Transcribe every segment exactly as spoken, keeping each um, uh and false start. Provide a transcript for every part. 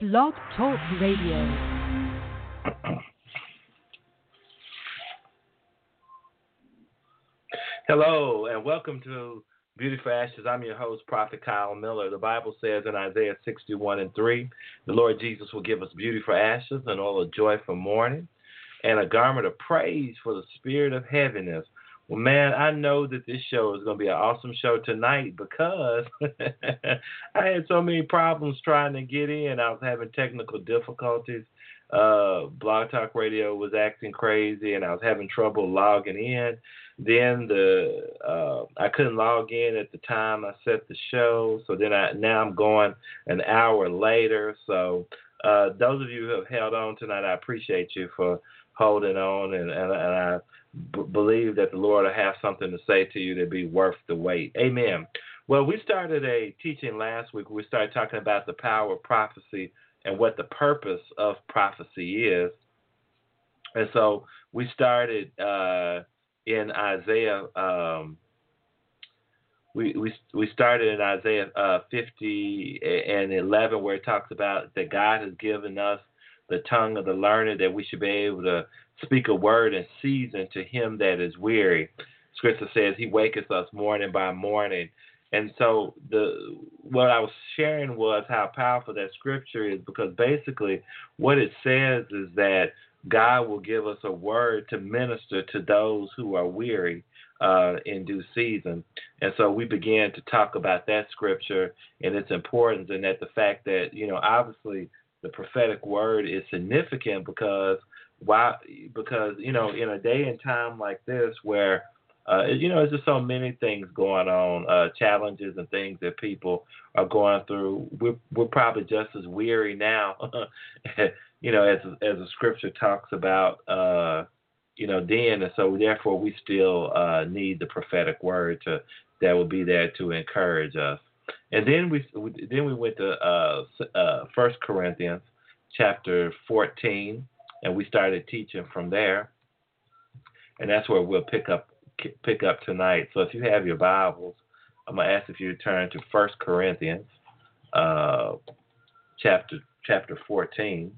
Blog Talk Radio. Hello, and welcome to Beauty for Ashes. I'm your host, Prophet Kyle Miller. The Bible says in Isaiah sixty-one and three, the Lord Jesus will give us beauty for ashes and oil of joy for mourning, and a garment of praise for the spirit of heaviness. Well, man, I know that this show is going to be an awesome show tonight because I had so many problems trying to get in. I was having technical difficulties. Uh, Blog Talk Radio was acting crazy, and I was having trouble logging in. Then the uh, I couldn't log in at the time I set the show, so then I now I'm going an hour later. So uh, those of you who have held on tonight, I appreciate you for holding on, and, and, and I b- believe that the Lord will have something to say to you that be worth the wait. Amen. Well, we started a teaching last week. We started talking about the power of prophecy and what the purpose of prophecy is. And so we started uh, in Isaiah. Um, we we we started in Isaiah uh, fifty and eleven, where it talks about that God has given us the tongue of the learned, that we should be able to speak a word in season to him that is weary. Scripture says he waketh us morning by morning. And so the what I was sharing was how powerful that scripture is, because basically what it says is that God will give us a word to minister to those who are weary uh, in due season. And so we began to talk about that scripture and its importance, and that the fact that, you know, obviously the prophetic word is significant because why? Because, you know, in a day and time like this where Uh, you know, there's just so many things going on, uh, challenges and things that people are going through. We're we're probably just as weary now, you know, as as the scripture talks about, uh, you know, then, and so therefore we still uh, need the prophetic word to that will be there to encourage us. And then we then we went to uh, uh, First Corinthians chapter fourteen, and we started teaching from there, and that's where we'll pick up. pick up tonight. So if you have your Bibles, I'm going to ask if you turn to First Corinthians uh, chapter chapter fourteen.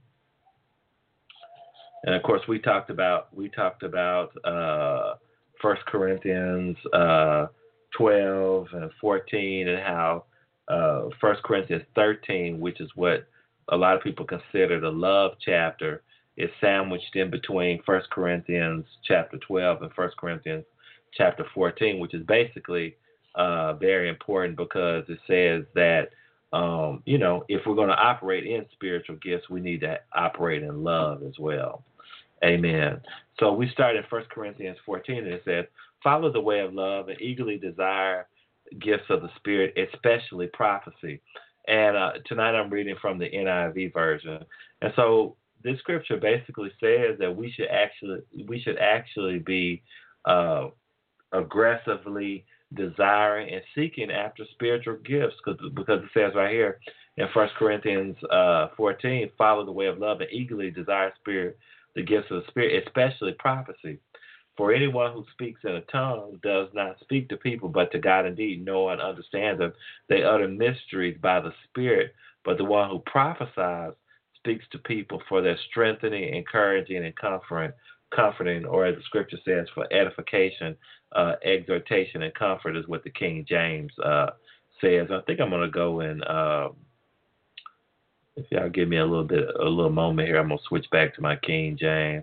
And of course we talked about we talked about uh, First Corinthians uh, twelve and fourteen, and how uh, First Corinthians thirteen, which is what a lot of people consider the love chapter, is sandwiched in between First Corinthians chapter twelve and First Corinthians chapter fourteen, which is basically uh, very important because it says that, um, you know, if we're going to operate in spiritual gifts, we need to operate in love as well. Amen. So we start in First Corinthians fourteen, and it says, follow the way of love and eagerly desire gifts of the Spirit, especially prophecy. And uh, tonight I'm reading from the N I V version. And so this scripture basically says that we should actually we should actually be uh, aggressively desiring and seeking after spiritual gifts, because it says right here in First Corinthians uh, fourteen, follow the way of love and eagerly desire spirit, the gifts of the Spirit, especially prophecy. For anyone who speaks in a tongue does not speak to people, but to God indeed, know and understand them. They utter mysteries by the Spirit, but the one who prophesies speaks to people for their strengthening, encouraging, and comforting, comforting, or as the scripture says, for edification, uh, exhortation, and comfort is what the King James uh, says. I think I'm going to go and, uh, if y'all give me a little bit, a little moment here, I'm going to switch back to my King James.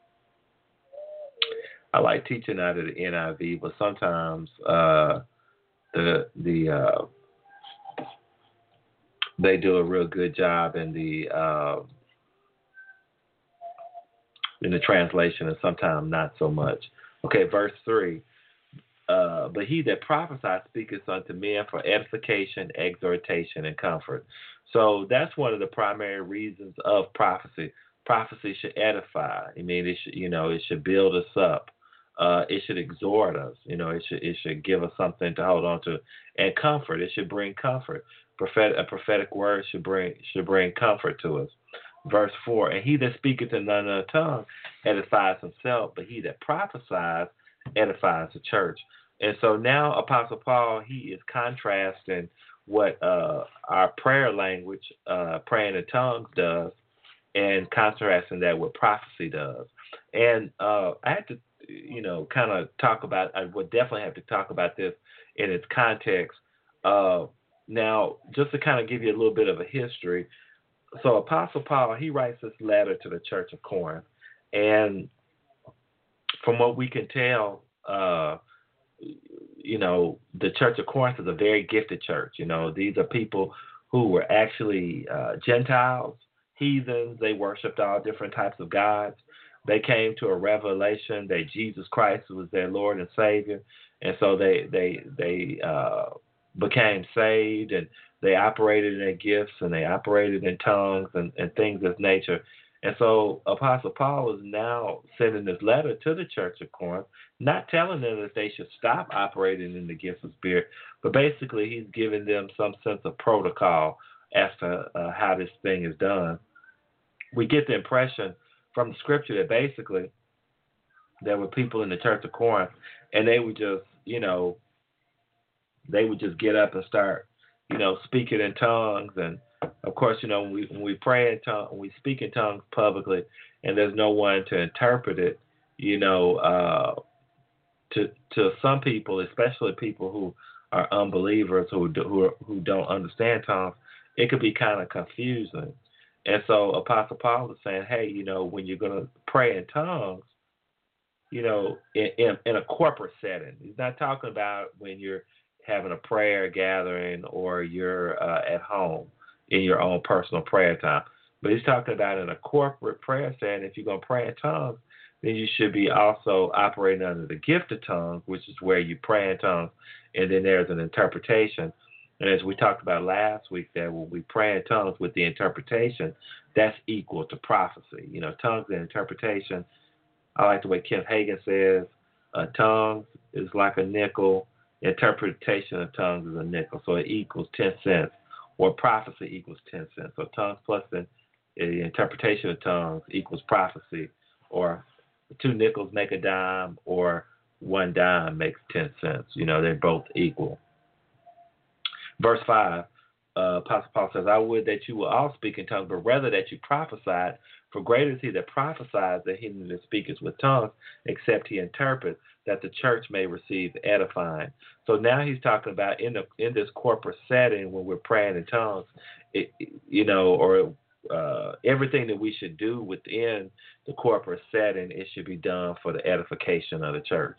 I like teaching out of the N I V, but sometimes uh, the the uh, they do a real good job in the uh, in the translation, and sometimes not so much. Okay, verse three. Uh, but he that prophesies speaketh unto men for edification, exhortation, and comfort. So that's one of the primary reasons of prophecy. Prophecy should edify. I mean, it should, you know, it should build us up. Uh, it should exhort us. You know, it should it should give us something to hold on to, and comfort. It should bring comfort. Prophet, a prophetic word should bring should bring comfort to us. Verse four, and he that speaketh in none other tongue edifies himself, but he that prophesies edifies the church. And so now Apostle Paul, he is contrasting what uh, our prayer language, uh, praying in tongues, does, and contrasting that with prophecy does. And uh, I had to, you know, kind of talk about. I would definitely have to talk about this in its context. Uh, now, just to kind of give you a little bit of a history. So, Apostle Paul, he writes this letter to the Church of Corinth, and from what we can tell, uh, you know, the Church of Corinth is a very gifted church. You know, these are people who were actually uh, Gentiles, heathens. They worshipped all different types of gods. They came to a revelation that Jesus Christ was their Lord and Savior, and so they they they uh, became saved, and they operated in their gifts, and they operated in tongues and, and things of nature. And so Apostle Paul is now sending this letter to the Church of Corinth, not telling them that they should stop operating in the gifts of spirit, but basically he's giving them some sense of protocol as to uh, how this thing is done. We get the impression from the scripture that basically there were people in the Church of Corinth, and they would just, you know, they would just get up and start, you know, speaking in tongues. And of course, you know, when we, when we pray in tongues, when we speak in tongues publicly, and there's no one to interpret it, you know, uh, to to some people, especially people who are unbelievers who do, who who don't understand tongues, it could be kind of confusing. And so Apostle Paul is saying, hey, you know, when you're going to pray in tongues, you know, in, in, in a corporate setting. He's not talking about when you're having a prayer gathering or you're uh, at home in your own personal prayer time. But he's talking about in a corporate prayer setting, if you're going to pray in tongues, then you should be also operating under the gift of tongues, which is where you pray in tongues, and then there's an interpretation. And as we talked about last week, that when we pray in tongues with the interpretation, that's equal to prophecy. You know, tongues and interpretation, I like the way Kenneth Hagin says, uh, tongues is like a nickel, interpretation of tongues is a nickel, so it equals ten cents, or prophecy equals ten cents. So tongues plus the, the interpretation of tongues equals prophecy, or two nickels make a dime, or one dime makes ten cents. You know, they're both equal. Verse five, uh, Apostle Paul says, I would that you will all speak in tongues, but rather that you prophesied, for greater is he that prophesies than he that speaketh with tongues, except he interpret, that the church may receive edifying. So now he's talking about in the in this corporate setting when we're praying in tongues, it, you know, or uh, everything that we should do within the corporate setting, it should be done for the edification of the church.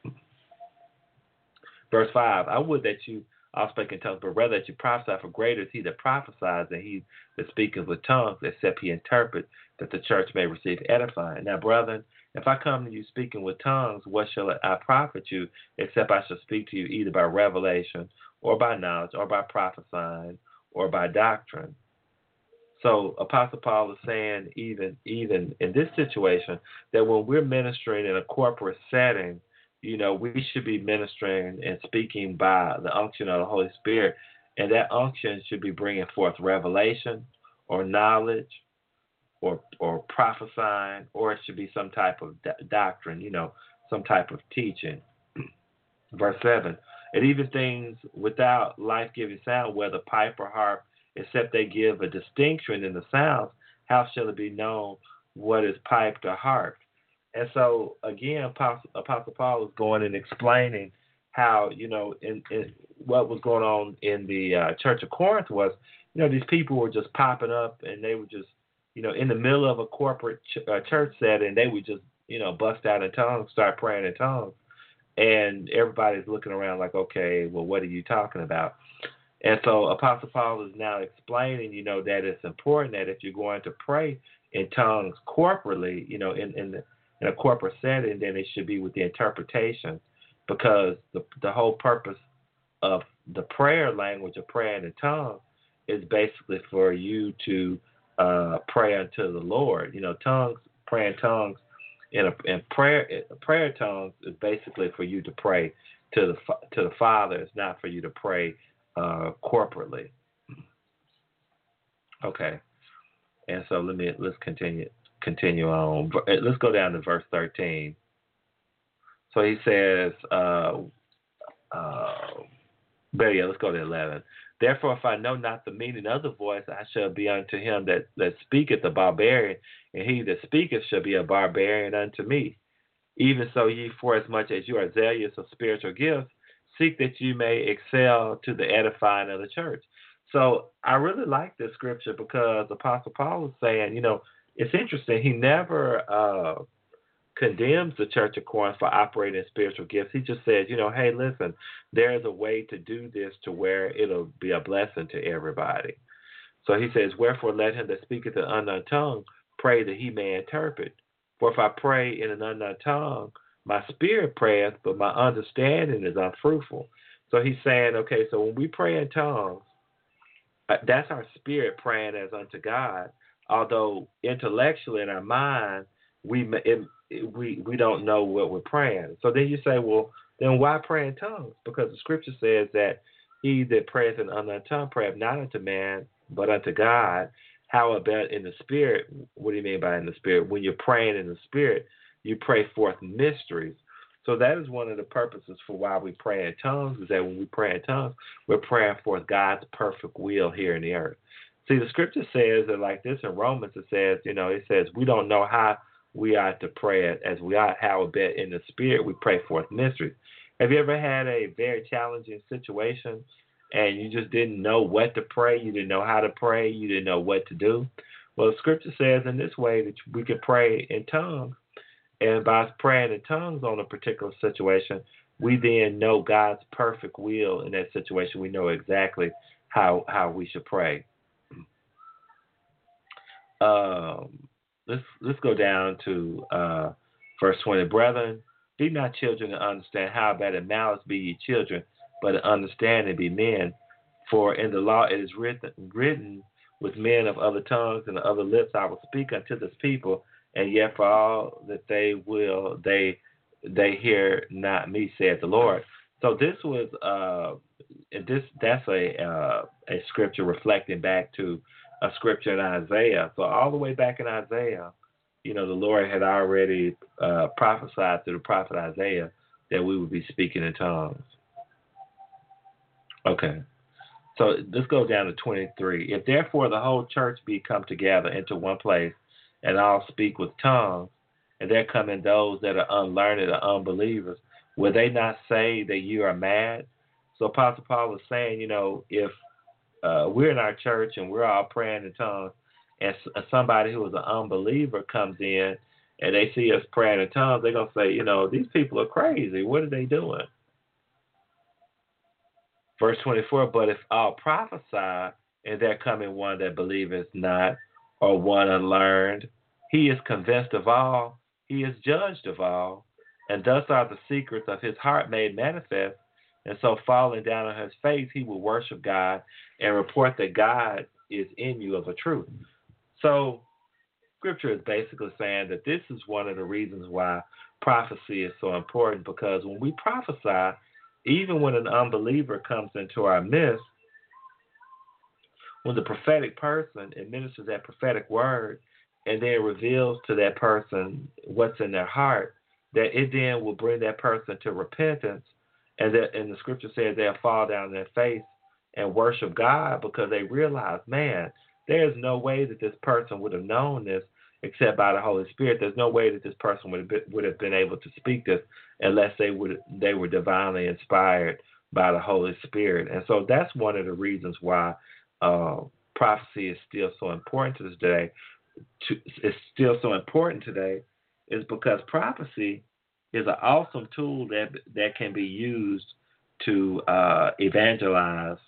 Verse five, I would that you all speak in tongues, but rather that you prophesy, for greater is he that prophesies than he that speaketh with tongues, except he interpret, that the church may receive edifying. Now, brethren, if I come to you speaking with tongues, what shall I profit you, except I shall speak to you either by revelation, or by knowledge, or by prophesying, or by doctrine? So Apostle Paul is saying, even even in this situation, that when we're ministering in a corporate setting, you know, we should be ministering and speaking by the unction of the Holy Spirit, and that unction should be bringing forth revelation or knowledge or or prophesying, or it should be some type of do- doctrine, you know, some type of teaching. Verse seven, and even things without life-giving sound, whether pipe or harp, except they give a distinction in the sounds, how shall it be known what is piped or harped? And so, again, Apostle, Apostle Paul is going and explaining how, you know, in, in what was going on in the uh, Church of Corinth was, you know, these people were just popping up, and they were just, you know, in the middle of a corporate ch- uh, church setting, they would just, you know, bust out in tongues, start praying in tongues. And everybody's looking around like, okay, well, what are you talking about? And so Apostle Paul is now explaining, you know, that it's important that if you're going to pray in tongues corporately, you know, in, in the in a corporate setting, then it should be with the interpretation, because the the whole purpose of the prayer language of praying in tongues is basically for you to uh, pray unto the Lord. You know, tongues, praying tongues in a in prayer prayer tongues is basically for you to pray to the to the Father. It's not for you to pray uh, corporately. Okay, and so let me let's continue. Continue on. Let's go down to verse thirteen. So he says, uh, uh, but yeah, let's go to eleven. Therefore, if I know not the meaning of the voice, I shall be unto him that, that speaketh a barbarian, and he that speaketh shall be a barbarian unto me. Even so, ye, forasmuch as you are zealous of spiritual gifts, seek that you may excel to the edifying of the church. So I really like this scripture because Apostle Paul is saying, you know, it's interesting. He never uh, condemns the church of Corinth for operating in spiritual gifts. He just says, you know, hey, listen, there's a way to do this to where it'll be a blessing to everybody. So he says, wherefore let him that speaketh in an unknown tongue pray that he may interpret. For if I pray in an unknown tongue, my spirit prayeth, but my understanding is unfruitful. So he's saying, okay, so when we pray in tongues, that's our spirit praying as unto God. Although intellectually in our mind, we it, we we don't know what we're praying. So then you say, well, then why pray in tongues? Because the scripture says that he that prayeth in unknown tongue prayeth not unto man, but unto God. How about in the spirit? What do you mean by in the spirit? When you're praying in the spirit, you pray forth mysteries. So that is one of the purposes for why we pray in tongues, is that when we pray in tongues, we're praying forth God's perfect will here in the earth. See, the scripture says that like this in Romans, it says, you know, it says we don't know how we ought to pray as we ought, how a bit in the spirit we pray forth mysteries. Have you ever had a very challenging situation and you just didn't know what to pray, you didn't know how to pray, you didn't know what to do? Well, the scripture says in this way that we could pray in tongues. And by praying in tongues on a particular situation, we then know God's perfect will in that situation. We know exactly how how we should pray. Um, let's let's go down to uh, verse twenty. Brethren, be not children to understand how bad in malice be ye children, but in understanding be men. For in the law it is written, written with men of other tongues and other lips I will speak unto this people. And yet for all that they will, they they hear not me, saith the Lord. So this was uh, this that's a uh, a scripture reflecting back to a scripture in Isaiah. So all the way back in Isaiah, you know, the Lord had already uh, prophesied through the prophet Isaiah that we would be speaking in tongues. Okay. So let's go down to twenty-three. If therefore the whole church be come together into one place, and all speak with tongues, and there come in those that are unlearned or unbelievers, will they not say that you are mad? So Apostle Paul is saying, you know, if uh, we're in our church and we're all praying in tongues, and somebody who is an unbeliever comes in and they see us praying in tongues, they're going to say, you know, these people are crazy. What are they doing? Verse twenty-four, but if all prophesy, and there come in one that believeth not, or one unlearned, he is convinced of all, he is judged of all, and thus are the secrets of his heart made manifest, and so falling down on his face, he will worship God and report that God is in you of a truth. So scripture is basically saying that this is one of the reasons why prophecy is so important, because when we prophesy, even when an unbeliever comes into our midst, when the prophetic person administers that prophetic word and then reveals to that person what's in their heart, that it then will bring that person to repentance, and that, and the scripture says they'll fall down on their face and worship God because they realize, man, there's no way that this person would have known this except by the Holy Spirit. There's no way that this person would have been, would have been able to speak this unless they would they were divinely inspired by the Holy Spirit. And so that's one of the reasons why uh, prophecy is still so important to this day. To, it's still so important today is because prophecy is an awesome tool that that can be used to uh, evangelize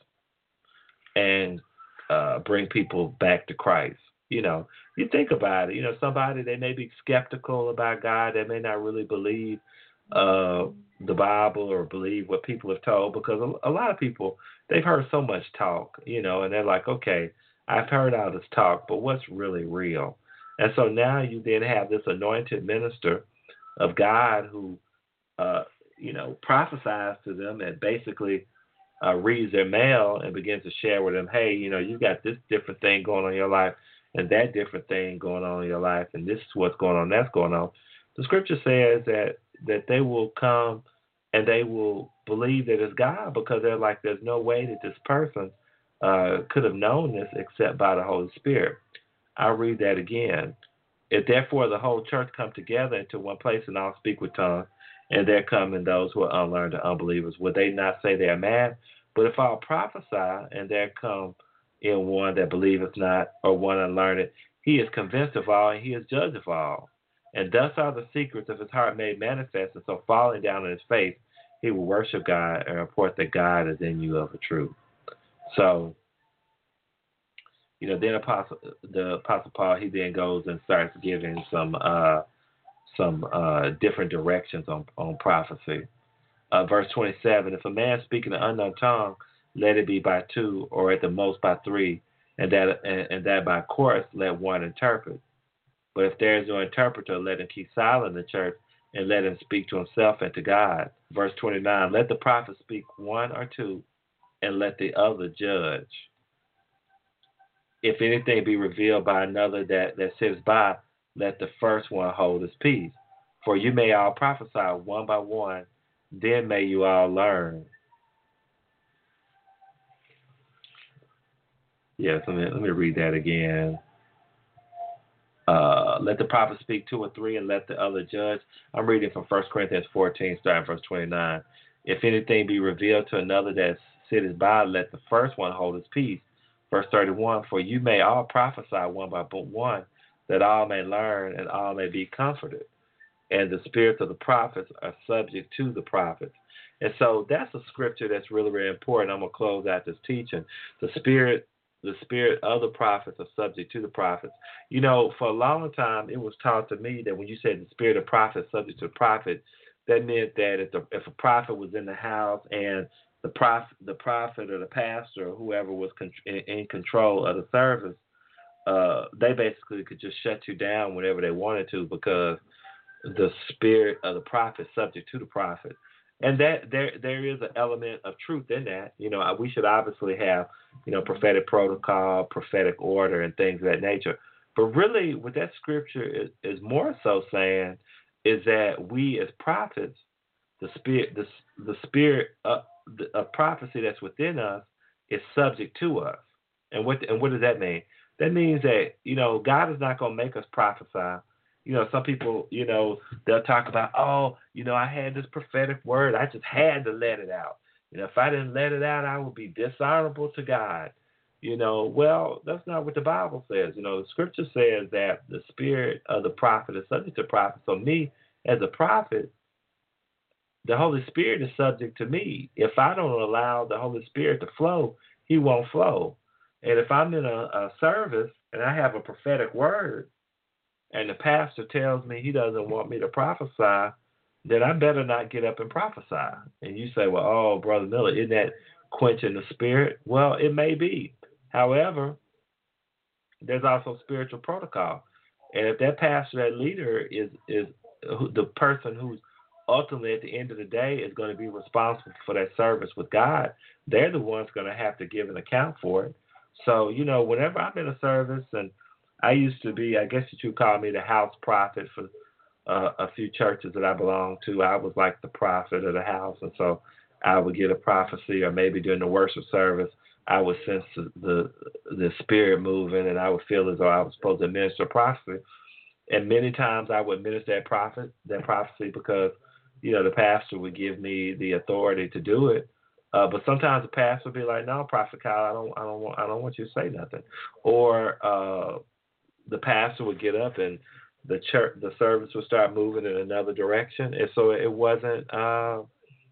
and uh, bring people back to Christ. You know, you think about it, you know, somebody, they may be skeptical about God, they may not really believe uh, the Bible or believe what people have told, because a, a lot of people, they've heard so much talk, you know, and they're like, okay, I've heard all this talk, but what's really real? And so now you then have this anointed minister of God who, uh, you know, prophesies to them and basically uh, reads their mail and begins to share with them, hey, you know, you got this different thing going on in your life and that different thing going on in your life, and this is what's going on, that's going on. The scripture says that that they will come and they will believe that it's God, because they're like, there's no way that this person uh, could have known this except by the Holy Spirit. I'll read that again. If therefore the whole church come together into one place and all speak with tongues, and there come in those who are unlearned and unbelievers, would they not say they are mad? But if all prophesy, and there come in one that believeth not, or one unlearned, he is convinced of all, and he is judge of all. And thus are the secrets of his heart made manifest, and so falling down on his face, he will worship God and report that God is in you of a truth. So, you know, then Apostle, the Apostle Paul, he then goes and starts giving some uh, some uh, different directions on, on prophecy. Uh, verse twenty-seven, if a man speak in an unknown tongue, let it be by two, or at the most by three, and that and, and that by chorus let one interpret. But if there is no interpreter, let him keep silent in the church, and let him speak to himself and to God. Verse twenty-nine, let the prophet speak one or two, and let the other judge. If anything be revealed by another that, that sits by, let the first one hold his peace. For you may all prophesy one by one, then may you all learn. Yes, let me, let me read that again. Uh, let the prophet speak two or three, and let the other judge. I'm reading from First Corinthians fourteen, starting verse twenty-nine. If anything be revealed to another that sitteth by, let the first one hold his peace. Verse thirty-one, for you may all prophesy one by one, that all may learn and all may be comforted. And the spirits of the prophets are subject to the prophets. And so that's a scripture that's really, really important. I'm going to close out this teaching. The spirit, the spirit of the prophets are subject to the prophets. You know, for a long time, it was taught to me that when you said the spirit of prophet is subject to the prophet, that meant that if, the, if a prophet was in the house and the prophet, the prophet or the pastor or whoever was con- in, in control of the service, uh, they basically could just shut you down whenever they wanted to, because the spirit of the prophet is subject to the prophet. And that there there is an element of truth in that. You know, we should obviously have, you know, prophetic protocol, prophetic order, and things of that nature. But really, what that scripture is, is more so saying is that we as prophets, the spirit, the the spirit of, of prophecy that's within us is subject to us. And what and what does that mean? That means that, you know, God is not going to make us prophesy. You know, some people, you know, they'll talk about, oh, you know, I had this prophetic word. I just had to let it out. You know, if I didn't let it out, I would be dishonorable to God. You know, well, that's not what the Bible says. You know, the scripture says that the spirit of the prophet is subject to prophet. So me, as a prophet, the Holy Spirit is subject to me. If I don't allow the Holy Spirit to flow, he won't flow. And if I'm in a, a service and I have a prophetic word, and the pastor tells me he doesn't want me to prophesy, then I better not get up and prophesy. And you say, well, oh, Brother Miller, isn't that quenching the spirit? Well, it may be. However, there's also spiritual protocol. And if that pastor, that leader is, is the person who's ultimately at the end of the day is going to be responsible for that service with God, they're the ones going to have to give an account for it. So, you know, whenever I'm in a service, and I used to be, I guess you call me the house prophet for uh, a few churches that I belonged to. I was like the prophet of the house. And so I would get a prophecy, or maybe during the worship service, I would sense the, the, the spirit moving, and I would feel as though I was supposed to administer prophecy. And many times I would minister that prophet, that prophecy because, you know, the pastor would give me the authority to do it. Uh, but sometimes the pastor would be like, "No, Prophet Kyle, I don't, I don't want, I don't want you to say nothing." Or uh, the pastor would get up and the church, the service would start moving in another direction, and so it wasn't, uh,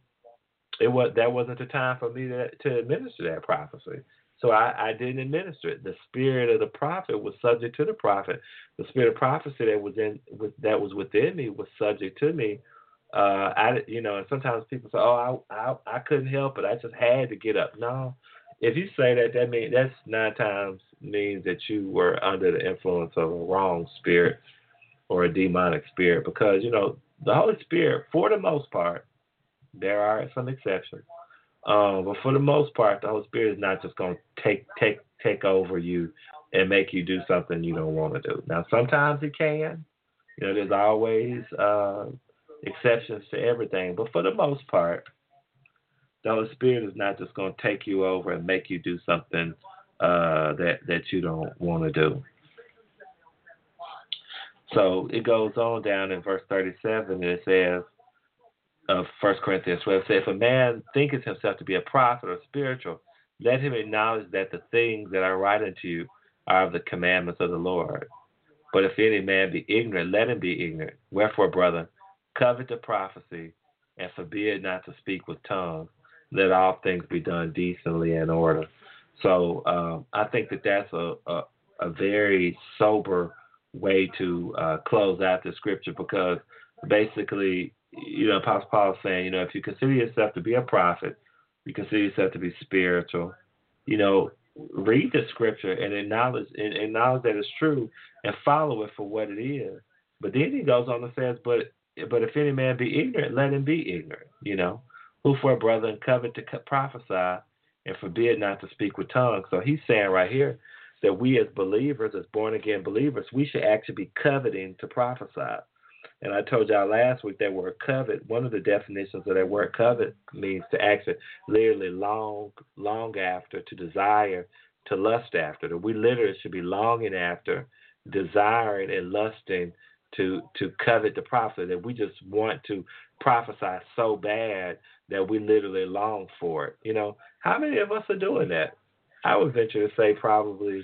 it was that wasn't the time for me to to administer that prophecy. So I, I didn't administer it. The spirit of the prophet was subject to the prophet. The spirit of prophecy that was in that was within me was subject to me. Uh, I, you know, and sometimes people say, "Oh, I, I, I couldn't help it. I just had to get up." No, if you say that, that means that's nine times means that you were under the influence of a wrong spirit or a demonic spirit, because you know the Holy Spirit, for the most part, there are some exceptions, um, but for the most part, the Holy Spirit is not just going to take take take over you and make you do something you don't want to do. Now, sometimes it can. You know, there's always uh, exceptions to everything, but for the most part, The Holy Spirit is not just going to take you over and make you do something uh, that that you don't want to do. So it goes on down in verse thirty-seven, and it says of First Corinthians twelve, it says, if a man thinketh himself to be a prophet or spiritual, let him acknowledge that the things that I write unto you are of the commandments of the Lord. But if any man be ignorant, let him be ignorant. Wherefore, brother, covet the prophecy, and forbid not to speak with tongues. Let all things be done decently and in order. So um, I think that that's a, a, a very sober way to uh, close out the scripture, because basically, you know, Apostle Paul is saying, you know, if you consider yourself to be a prophet, you consider yourself to be spiritual, you know, read the scripture and acknowledge, and acknowledge that it's true and follow it for what it is. But then he goes on and says, but but if any man be ignorant, let him be ignorant, you know. Who for a brother and covet to prophesy and forbid not to speak with tongues. So he's saying right here that we as believers, as born-again believers, we should actually be coveting to prophesy. And I told y'all last week that word covet, one of the definitions of that word covet means to actually literally long, long after, to desire, to lust after. That we literally should be longing after, desiring and lusting to to covet the prophecy, that we just want to prophesy so bad that we literally long for it. You know, how many of us are doing that? I would venture to say probably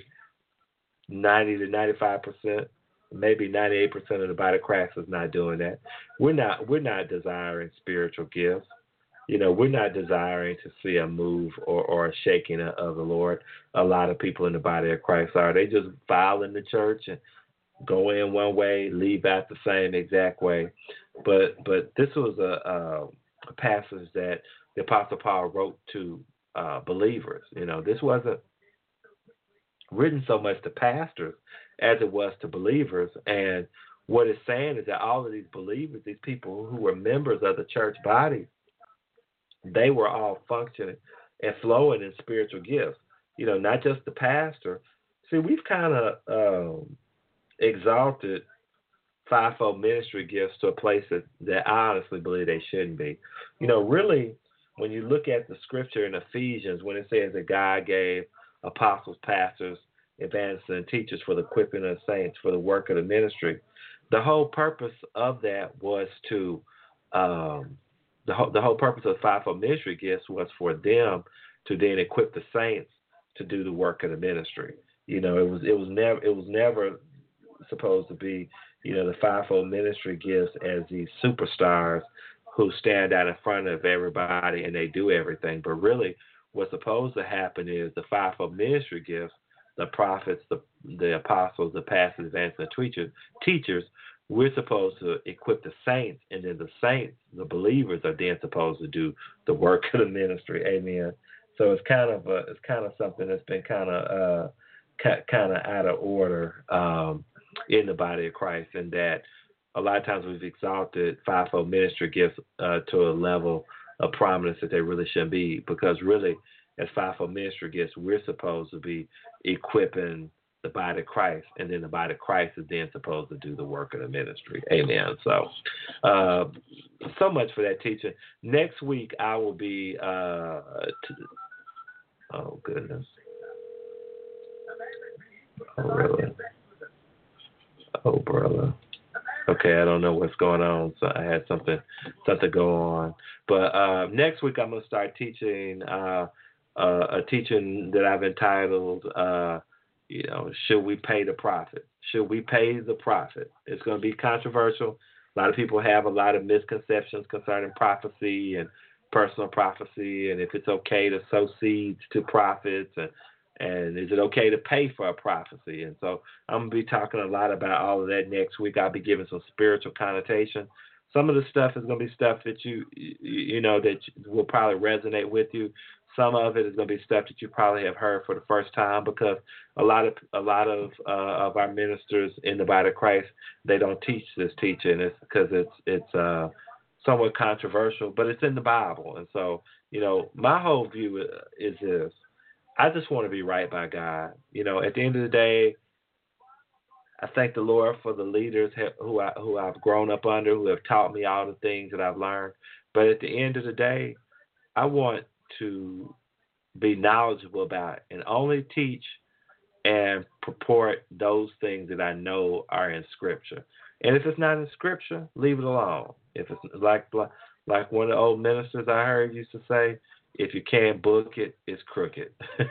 ninety to ninety-five percent. Maybe ninety-eight percent of the body of Christ is not doing that. We're not we're not desiring spiritual gifts. You know, we're not desiring to see a move or, or a shaking of the Lord. A lot of people in the body of Christ are. They just file in the church and go in one way, leave out the same exact way. But but this was a, a, a passage that the Apostle Paul wrote to uh, believers. You know, this wasn't written so much to pastors as it was to believers. And what it's saying is that all of these believers, these people who were members of the church body, they were all functioning and flowing in spiritual gifts. You know, not just the pastor. See, we've kind of um, exalted fivefold ministry gifts to a place that, that I honestly believe they shouldn't be. You know, really, when you look at the scripture in Ephesians, when it says that God gave apostles, pastors, evangelists, and teachers for the equipping of saints, for the work of the ministry, the whole purpose of that was to, um, the, whole, the whole purpose of the fivefold ministry gifts was for them to then equip the saints to do the work of the ministry. You know, it was it was never it was never supposed to be, you know, the fivefold ministry gifts as these superstars who stand out in front of everybody and they do everything. But really, what's supposed to happen is the fivefold ministry gifts, the prophets, the the apostles, the pastors, evangelists, and teachers, teachers, we're supposed to equip the saints, and then the saints, the believers, are then supposed to do the work of the ministry. Amen. So it's kind of a, it's kind of something that's been kind of uh, kind of out of order um, in the body of Christ, and that a lot of times we've exalted fivefold ministry gifts uh, to a level of prominence that they really shouldn't be, because really, as fivefold ministry gifts, we're supposed to be equipping the body of Christ, and then the body of Christ is then supposed to do the work of the ministry. Amen. So, uh, so much for that teaching. Next week, I will be, uh, t- oh, goodness. Oh, really? Oh, brother. Okay, I don't know what's going on, so I had something something go on. But uh, next week, I'm going to start teaching uh, uh, a teaching that I've entitled, uh, you know, should we pay the prophet? Should we pay the prophet? It's going to be controversial. A lot of people have a lot of misconceptions concerning prophecy and personal prophecy, and if it's okay to sow seeds to prophets, and and is it okay to pay for a prophecy? And so I'm going to be talking a lot about all of that next week. I'll be giving some spiritual connotation. Some of the stuff is going to be stuff that you, you know, that will probably resonate with you. Some of it is going to be stuff that you probably have heard for the first time, because a lot of a lot of uh, of our ministers in the body of Christ, they don't teach this teaching. It's because it's it's uh, somewhat controversial, but it's in the Bible. And so, you know, my whole view is this: I just want to be right by God. You know, at the end of the day, I thank the Lord for the leaders who I who I've grown up under, who have taught me all the things that I've learned. But at the end of the day, I want to be knowledgeable about and only teach and purport those things that I know are in Scripture. And if it's not in Scripture, leave it alone. If it's like like one of the old ministers I heard used to say, if you can't book it, it's crooked.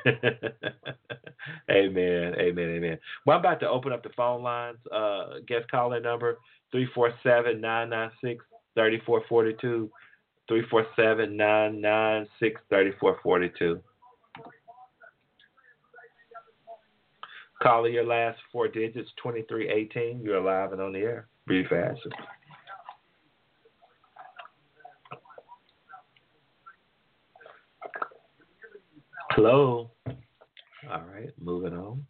Amen, amen, amen. Well, I'm about to open up the phone lines. Uh, guest calling number three four seven, nine nine six, three four four two, three four seven, nine nine six, three four four two. Caller, your last four digits, twenty-three eighteen. You're live and on the air. Be fast. Hello. All right, moving on.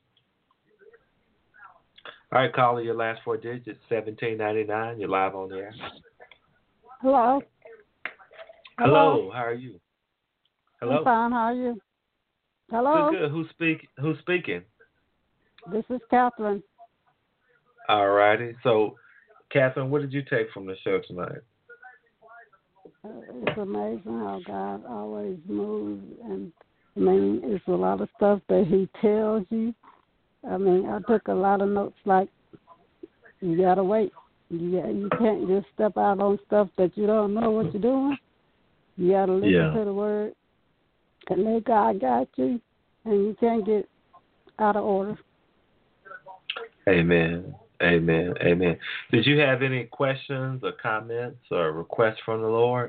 All right, caller, your last four digits, seventeen ninety-nine. You're live on the air. Hello. Hello. How are you? Hello. I'm fine. How are you? Hello. Good. Good. Who's speak? Who's speaking? This is Catherine. All righty. So, Catherine, what did you take from the show tonight? Uh, it's amazing how God always moves, and I mean, it's a lot of stuff that He tells you. I mean, I took a lot of notes, like you gotta wait. You got, you can't just step out on stuff that you don't know what you're doing. You gotta listen yeah. to the word and let God guide you, and you can't get out of order. Amen. Amen. Amen. Did you have any questions or comments or requests from the Lord?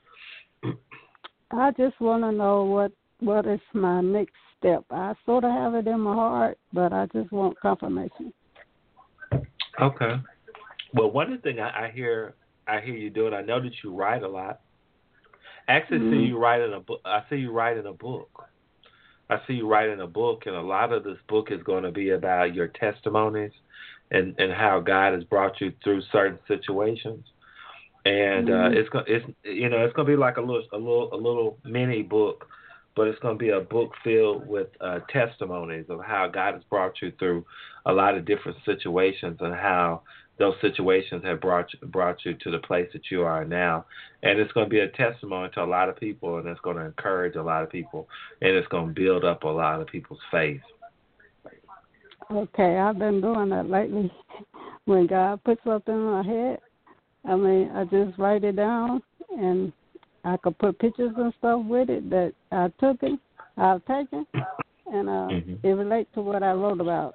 I just want to know what, what is my next step. I sort of have it in my heart, but I just want confirmation. Okay. Well, one thing I, I hear I hear you doing, I know that you write a lot. I actually mm-hmm. see you writing a book. I see you writing a book. I see you writing a book, and a lot of this book is going to be about your testimonies and, and how God has brought you through certain situations. And mm-hmm. uh, it's going it's you know it's going to be like a little a little a little mini book, but it's going to be a book filled with uh, testimonies of how God has brought you through a lot of different situations and how those situations have brought you, brought you to the place that you are now. And it's going to be a testimony to a lot of people, and it's going to encourage a lot of people, and it's going to build up a lot of people's faith. Okay, I've been doing that lately. When God puts something in my head, I mean, I just write it down, and I could put pictures and stuff with it that I took it, I've taken, and uh, mm-hmm. it relates to what I wrote about.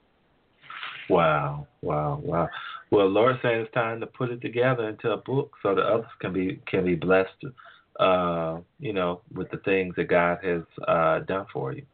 Wow, wow, wow. Well, Lord said it's time to put it together into a book so that others can be can be blessed, uh, you know, with the things that God has uh, done for you.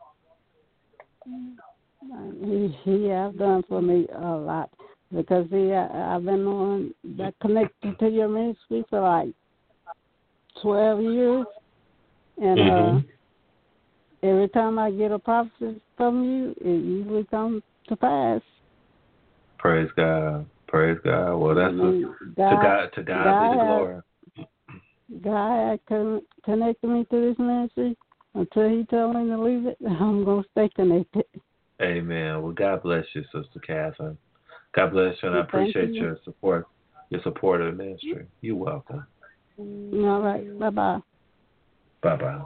He he has done for me a lot because he I, I've been on that connected to your ministry for like twelve years, and mm-hmm. uh, every time I get a prophecy from you, it usually comes to pass. Praise God. Praise God. Well, that's I mean, a, God, to God to God, God be the glory. God had con- connected me to this ministry. Until He told me to leave it, I'm going to stay connected. Amen. Well, God bless you, Sister Catherine. God bless you, and I Thank appreciate you. your support, your support of the ministry. You're welcome. All right. Bye-bye. Bye-bye.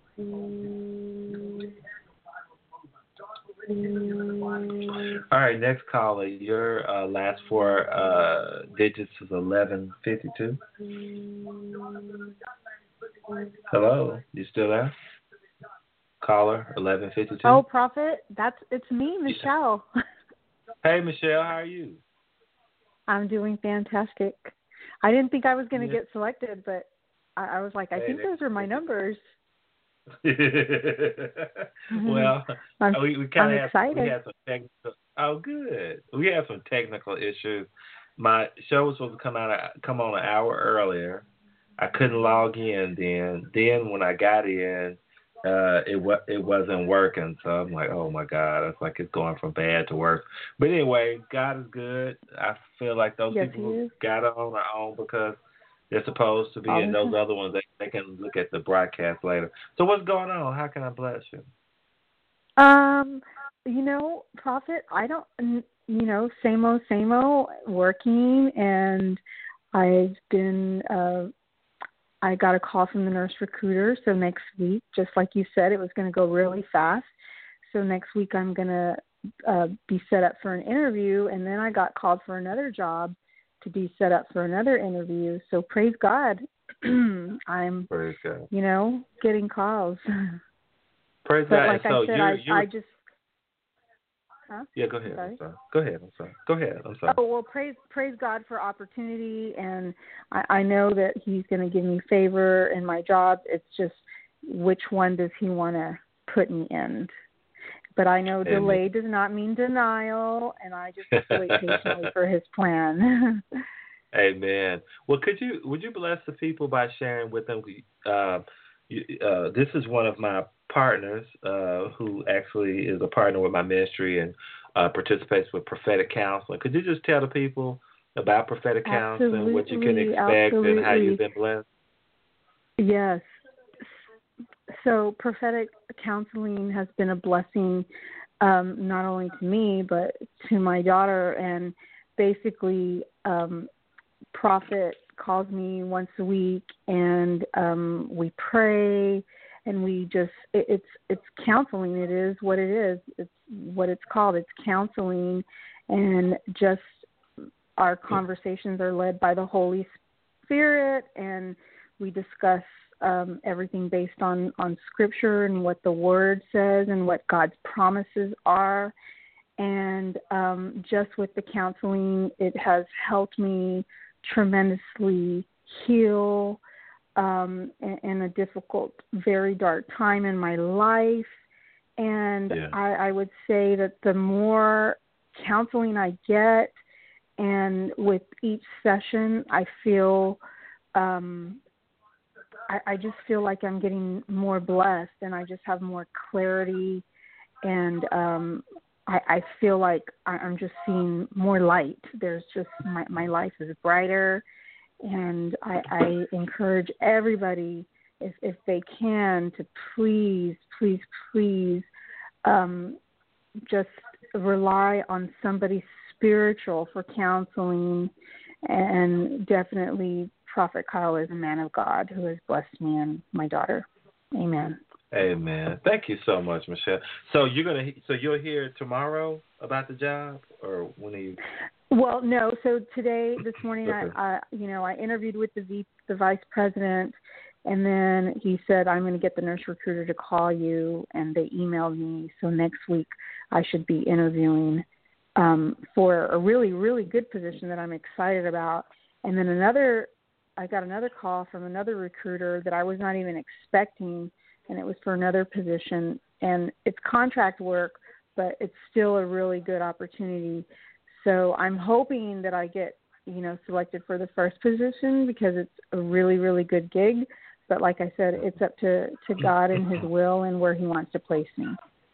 All right, next caller. Your uh, last four uh, digits is eleven fifty-two. Hello, you still there? Caller, eleven fifty-two. Oh, Prophet, that's it's me, Michelle. Hey, Michelle, how are you? I'm doing fantastic. I didn't think I was going to yeah. get selected, but I, I was like, I hey, think those are my numbers. Well, I'm, we, we kind of excited. We had some technical. Oh, good. We had some technical issues. My show was supposed to come out come on an hour earlier. I couldn't log in then. Then when I got in, uh, it wa- it wasn't working. So I'm like, oh my God, it's like it's going from bad to worse. But anyway, God is good. I feel like those yes, people who got on are on because they're supposed to be, and those other ones, they, they can look at the broadcast later. So what's going on? How can I bless you? Um, you know, Prophet, I don't, you know, same old, same old, working, and I've been, uh, I got a call from the nurse recruiter. So next week, just like you said, it was going to go really fast. So next week I'm going to uh, be set up for an interview. And then I got called for another job to be set up for another interview. So praise God. I'm, praise God. you know, getting calls. Praise but God. like so I said, you're, I, you're... I just, huh? Yeah, go ahead. I'm sorry. I'm sorry. Go ahead. I'm sorry. Go ahead. I'm sorry. Oh, well, praise praise God for opportunity, and I, I know that He's going to give me favor in my job. It's just which one does He want to put me in? But I know Amen. Delay does not mean denial, and I just have to wait patiently for His plan. Amen. Well, could you would you bless the people by sharing with them? Uh, you, uh, this is one of my partners uh, who actually is a partner with my ministry and uh, participates with prophetic counseling. Could you just tell the people about prophetic Absolutely, counseling, what you can expect, absolutely. and how you've been blessed? Yes. So prophetic counseling has been a blessing, um, not only to me but to my daughter. And basically, um, Prophet calls me once a week, and um, we pray, and we just it, it's it's counseling. It is what it is. It's what it's called. It's counseling, and just our conversations are led by the Holy Spirit, and we discuss um, everything based on on Scripture and what the Word says and what God's promises are. And um, just with the counseling, it has helped me tremendously heal um, in, in a difficult, very dark time in my life. And yeah. I, I would say that the more counseling I get, and with each session, I feel, um, I, I just feel like I'm getting more blessed, and I just have more clarity, and um, I, I feel like I'm just seeing more light. There's just my, my life is brighter, and I, I encourage everybody, if, if they can, to please, please, please um, just rely on somebody spiritual for counseling. And definitely Prophet Kyle is a man of God who has blessed me and my daughter. Amen. Amen. Thank you so much, Michelle. So you're gonna, so you'll hear tomorrow about the job, or when are you? Well, no. So today, this morning, Okay. I, I, you know, I interviewed with the v, the vice president, and then he said, "I'm going to get the nurse recruiter to call you," and they emailed me. So next week, I should be interviewing um, for a really, really good position that I'm excited about. And then another, I got another call from another recruiter that I was not even expecting. And it was for another position, and it's contract work, but it's still a really good opportunity. So I'm hoping that I get, you know, selected for the first position because it's a really, really good gig. But like I said, it's up to, to God and His will and where He wants to place me.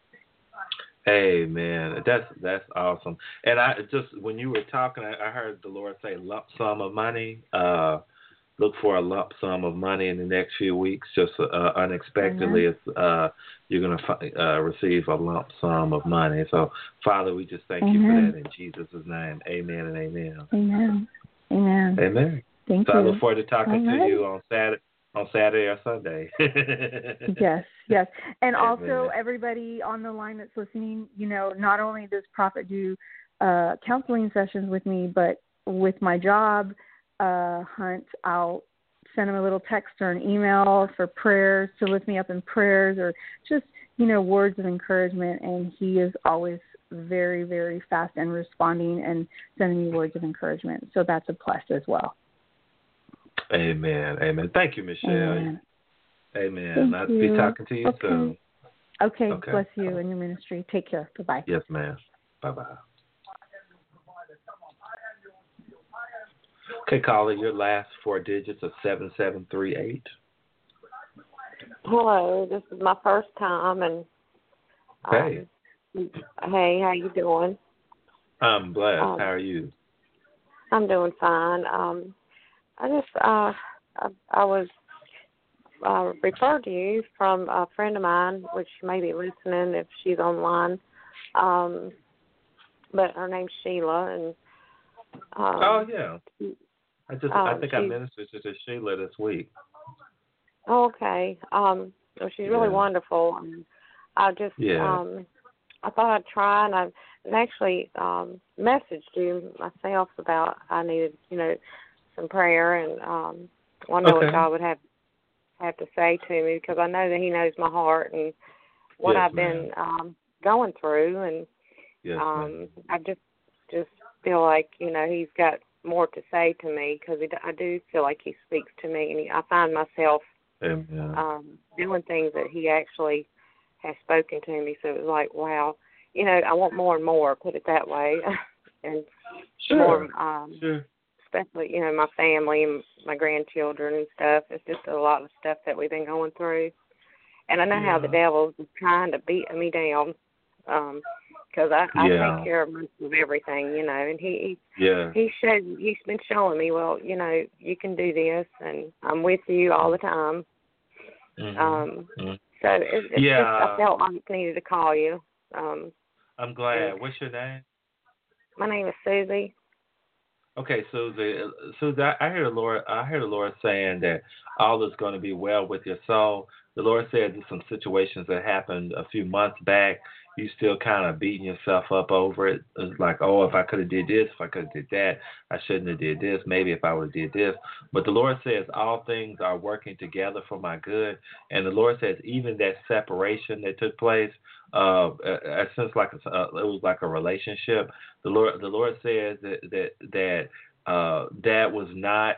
Amen. That's that's awesome. And I just when you were talking, I, I heard the Lord say lump sum of money. Uh, Look for a lump sum of money in the next few weeks. Just uh, unexpectedly, it's, uh, you're going to uh, receive a lump sum of money. So, Father, we just thank Amen. you for that in Jesus' name. Amen and amen. Amen. Amen. Amen. Thank so you. I look forward to talking All to right. you on Saturday, on Saturday or Sunday. Yes, yes. And Amen. Also, everybody on the line that's listening, you know, not only does Prophet do uh, counseling sessions with me, but with my job, uh, Hunt, I'll send him a little text or an email for prayers, to lift me up in prayers, or just, you know, words of encouragement. And he is always very, very fast and responding and sending me words of encouragement. So that's a plus as well. Amen. Amen. Thank you, Michelle. Amen. Amen. Thank I'll you. be talking to you okay. soon. Okay. Okay. Bless you and your ministry. Take care. Bye-bye. Yes, ma'am. Bye-bye. Okay, caller, your last four digits are seven seven three eight. Hello, this is my first time, and um, hey, hey, how you doing? I'm blessed. Um, how are you? I'm doing fine. Um, I just uh, I, I was uh, referred to you from a friend of mine, which may be listening if she's online. Um, but her name's Sheila, and um, oh yeah. I just, um, I think I she, ministered to Sheila this week. Oh, okay. Um, well, she's really Yeah. wonderful. And I just, Yeah. um, I thought I'd try, and I and actually um, messaged you myself about I needed, you know, some prayer, and um, want to know Okay. what God would have have to say to me, because I know that He knows my heart and what Yes, I've been um, going through, and Yes, um, ma'am. I just just feel like, you know, He's got more to say to me, because I do feel like He speaks to me, and he, I find myself Amen. um, doing things that He actually has spoken to me. So it was like, wow, you know, I want more and more, put it that way, and Sure. more, um, Sure. especially, you know, my family and my grandchildren and stuff. It's just a lot of stuff that we've been going through. And I know how the Yeah. devil's trying to beat me down, um, because I, I Yeah. take care of most of everything, you know. And he Yeah. he showed he's been showing me, well, you know, you can do this, and I'm with you all the time. Mhm. Um, Mhm. so it, it's just Yeah. I felt like I needed to call you. Um, I'm glad. and What's your name? my name is Susie. Okay, Susie. Susie, I I hear the Lord. I hear the Lord saying that all is going to be well with your soul. The Lord said there's some situations that happened a few months back. You still kind of beating yourself up over it. It's like, oh, if I could have did this, if I could have did that, I shouldn't have did this. Maybe if I would have did this. But the Lord says all things are working together for my good. And the Lord says even that separation that took place, uh, it seems like a, uh, it was like a relationship. The Lord, the Lord says that that that uh, that was not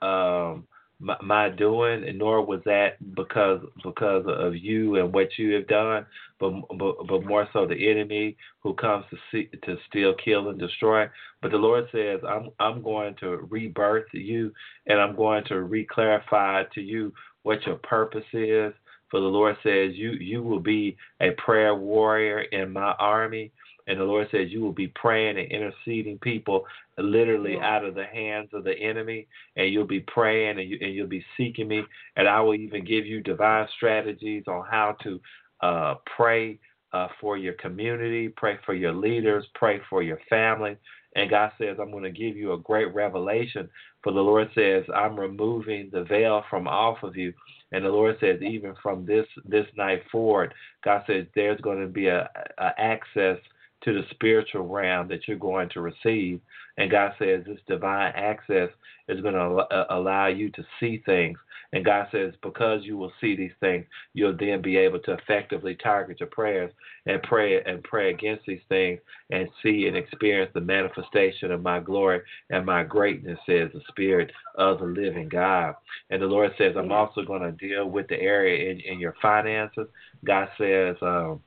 um, my, my doing, and nor was that because because of you and what you have done, but but, but more so the enemy who comes to see, to steal, kill, and destroy. But the Lord says, I'm I'm going to rebirth you, and I'm going to re-clarify to you what your purpose is. For the Lord says, you you will be a prayer warrior in my army. And the Lord says you will be praying and interceding people literally Yeah. out of the hands of the enemy. And you'll be praying and, you, and you'll be seeking me. And I will even give you divine strategies on how to uh, pray uh, for your community, pray for your leaders, pray for your family. And God says, I'm going to give you a great revelation. For the Lord says, I'm removing the veil from off of you. And the Lord says, even from this this night forward, God says there's going to be a, a access to the spiritual realm that you're going to receive. And God says this divine access is going to allow you to see things. And God says because you will see these things, you'll then be able to effectively target your prayers and pray and pray against these things and see and experience the manifestation of my glory and my greatness, says the Spirit of the living God. And the Lord says, I'm also going to deal with the area in, in your finances. God says, um,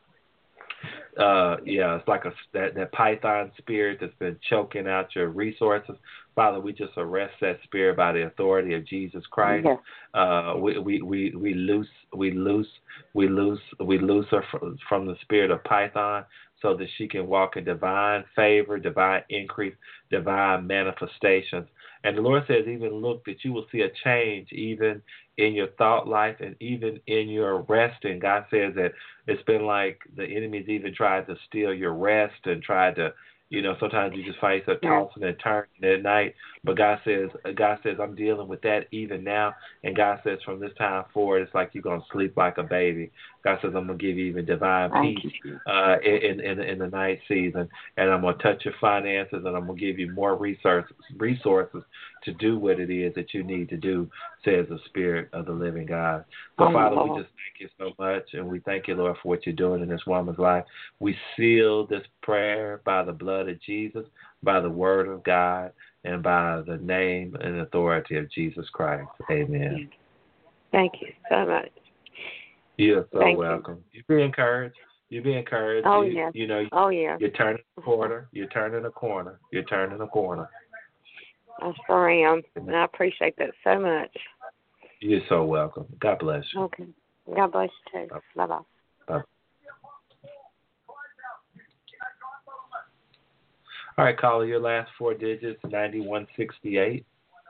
Uh, yeah, it's like a that, that python spirit that's been choking out your resources. Father, we just arrest that spirit by the authority of Jesus Christ. Yes. Uh, we, we, we, we loose we loose we loose we loose her from, from the spirit of Python so that she can walk in divine favor, divine increase, divine manifestations. And the Lord says, even look that you will see a change even in your thought life and even in your resting. God says that it's been like the enemy's even tried to steal your rest and tried to, you know, sometimes you just find yourself tossing and turning at night. But God says, God says, I'm dealing with that even now. And God says, from this time forward, it's like you're going to sleep like a baby. God says, I'm going to give you even divine peace uh, in, in, in the night season. And I'm going to touch your finances, and I'm going to give you more resources, resources to do what it is that you need to do, says the Spirit of the living God. So, Oh, Father, we Lord. just thank you so much, and we thank you, Lord, for what you're doing in this woman's life. We seal this prayer by the blood of Jesus, by the word of God, and by the name and authority of Jesus Christ. Amen. Thank you so much. You're so Thank welcome. You. you be encouraged. You be encouraged. Oh, you, yes. you know, Oh, yeah. you're turning a corner. You're turning a corner. You're turning a corner. I sure am, and I appreciate that so much. You're so welcome. God bless you. Okay. God bless you, too. Bye-bye. Bye. All right, caller, your last four digits, ninety-one sixty-eight.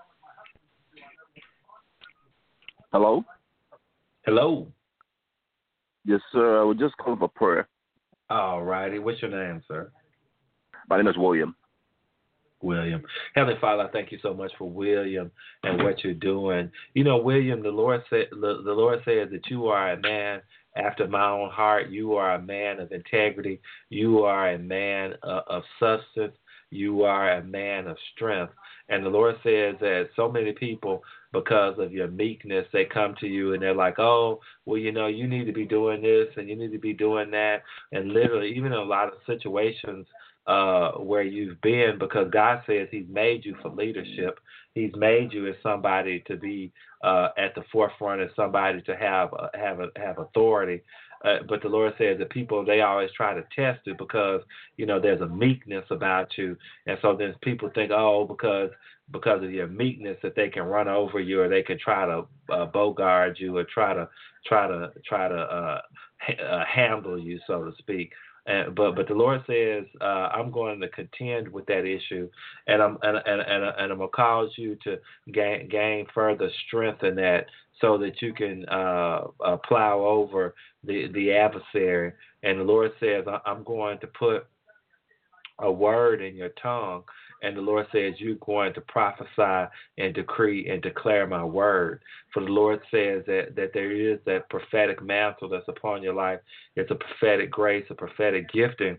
Hello? Hello. Yes, sir. I was just calling for prayer. All righty. What's your name, sir? My name is William. William. Heavenly Father, I thank you so much for William and what you're doing. You know, William, the Lord said, the, the Lord says that you are a man after my own heart. You are a man of integrity. You are a man uh, of substance. You are a man of strength. And the Lord says that so many people, because of your meekness, they come to you and they're like, oh, well, you know, you need to be doing this and you need to be doing that. And literally, even in a lot of situations uh, where you've been, because God says he's made you for leadership. He's made you as somebody to be uh, at the forefront, as somebody to have uh, have a, have authority. Uh, but the Lord says that people, they always try to test it because, you know, there's a meekness about you. And so then people think, oh, because because of your meekness that they can run over you or they can try to uh, bogard you or try to try to try to uh, ha- uh, handle you, so to speak. And, but but the Lord says, uh, I'm going to contend with that issue, and I'm and and and, and I'm gonna cause you to gain gain further strength in that, so that you can uh, uh, plow over the the adversary. And the Lord says, I'm going to put a word in your tongue. And the Lord says, you're going to prophesy and decree and declare my word. For the Lord says that, that there is that prophetic mantle that's upon your life. It's a prophetic grace, a prophetic gifting